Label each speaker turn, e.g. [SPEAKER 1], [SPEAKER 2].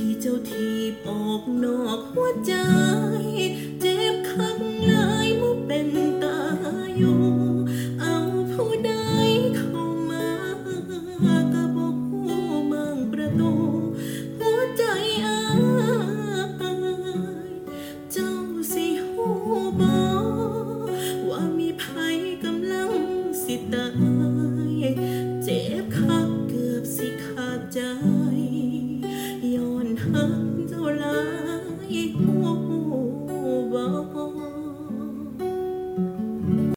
[SPEAKER 1] ที่เจ้าทีบออกนอกหัวใจเจ็บคักหลายบ่เป็นตาอยู่เอาผู้ใดเข้ามาก็บ่ฮู้บางประตูหัวใจอ้ายเจ้าสิฮู้บ่ว่ามีไผกำลังสิตายเจ็บคักเกือบสิขาดใจ